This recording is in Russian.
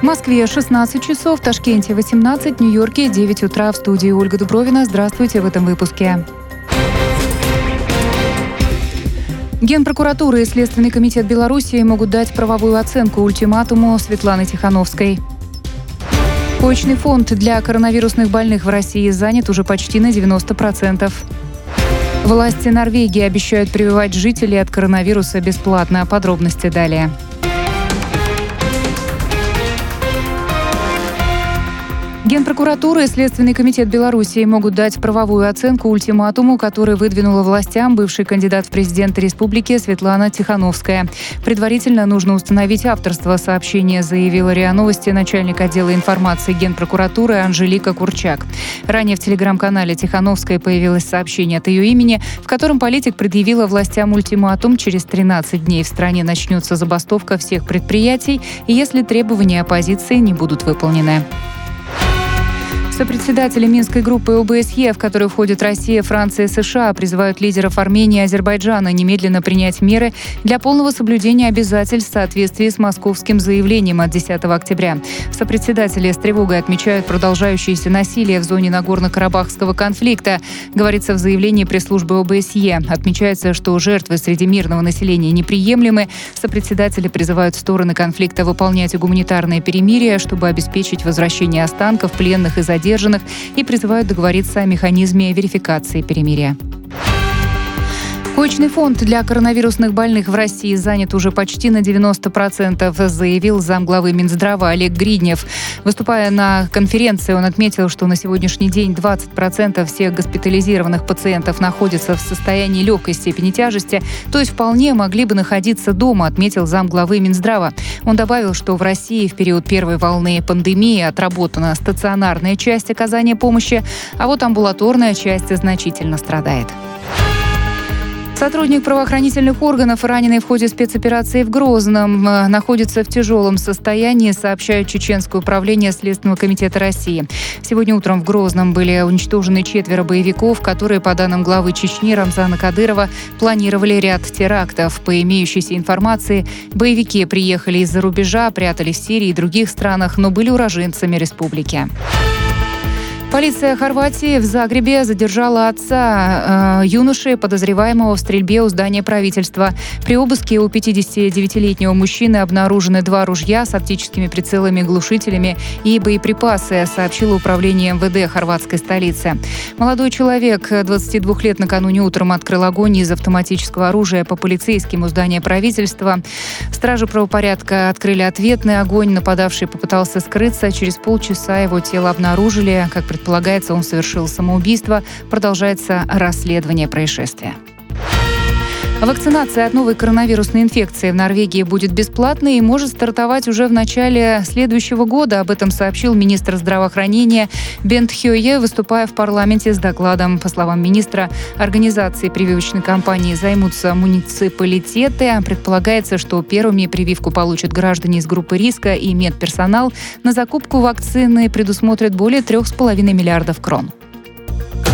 В Москве 16 часов, в Ташкенте 18, в Нью-Йорке 9 утра. В студии Ольга Дубровина. Здравствуйте в этом выпуске. Генпрокуратура и Следственный комитет Беларуси могут дать правовую оценку ультиматуму Светланы Тихановской. Коечный фонд для коронавирусных больных в России занят уже почти на 90%. Власти Норвегии обещают прививать жителей от коронавируса бесплатно. Подробности далее. Генпрокуратура и Следственный комитет Беларуси могут дать правовую оценку ультиматуму, который выдвинула властям бывший кандидат в президенты республики Светлана Тихановская. Предварительно нужно установить авторство сообщения, заявила РИА Новости начальник отдела информации Генпрокуратуры Анжелика Курчак. Ранее в телеграм-канале Тихановской появилось сообщение от ее имени, в котором политик предъявила властям ультиматум: через 13 дней в стране начнется забастовка всех предприятий, если требования оппозиции не будут выполнены. Сопредседатели Минской группы ОБСЕ, в которую входят Россия, Франция и США, призывают лидеров Армении и Азербайджана немедленно принять меры для полного соблюдения обязательств в соответствии с московским заявлением от 10 октября. Сопредседатели с тревогой отмечают продолжающееся насилие в зоне Нагорно-Карабахского конфликта. Говорится в заявлении пресс-службы ОБСЕ. Отмечается, что жертвы среди мирного населения неприемлемы. Сопредседатели призывают стороны конфликта выполнять гуманитарное перемирие, чтобы обеспечить возвращение останков, пленных и задержанных, и призывают договориться о механизме верификации перемирия. Коечный фонд для коронавирусных больных в России занят уже почти на 90%, заявил замглавы Минздрава Олег Гриднев. Выступая на конференции, он отметил, что на сегодняшний день 20% всех госпитализированных пациентов находятся в состоянии легкой степени тяжести, то есть вполне могли бы находиться дома, отметил замглавы Минздрава. Он добавил, что в России в период первой волны пандемии отработана стационарная часть оказания помощи, а вот амбулаторная часть значительно страдает. Сотрудник правоохранительных органов, раненый в ходе спецоперации в Грозном, находится в тяжелом состоянии, сообщает Чеченское управление Следственного комитета России. Сегодня утром в Грозном были уничтожены 4 боевиков, которые, по данным главы Чечни Рамзана Кадырова, планировали ряд терактов. По имеющейся информации, боевики приехали из-за рубежа, прятались в Сирии и других странах, но были уроженцами республики. Полиция Хорватии в Загребе задержала отца юноши, подозреваемого в стрельбе у здания правительства. При обыске у 59-летнего мужчины обнаружены 2 ружья с оптическими прицелами, глушителями и боеприпасы, сообщило управление МВД хорватской столицы. Молодой человек, 22 лет, накануне утром открыл огонь из автоматического оружия по полицейским у здания правительства. Стражи правопорядка открыли ответный огонь. Нападавший попытался скрыться. Через полчаса его тело обнаружили. Как предполагается, он совершил самоубийство. Продолжается расследование происшествия. Вакцинация от новой коронавирусной инфекции в Норвегии будет бесплатной и может стартовать уже в начале следующего года. Об этом сообщил министр здравоохранения Бент Хёе, выступая в парламенте с докладом. По словам министра, организацией прививочной кампании займутся муниципалитеты. Предполагается, что первыми прививку получат граждане из группы риска и медперсонал. На закупку вакцины предусмотрят более 3,5 миллиардов крон.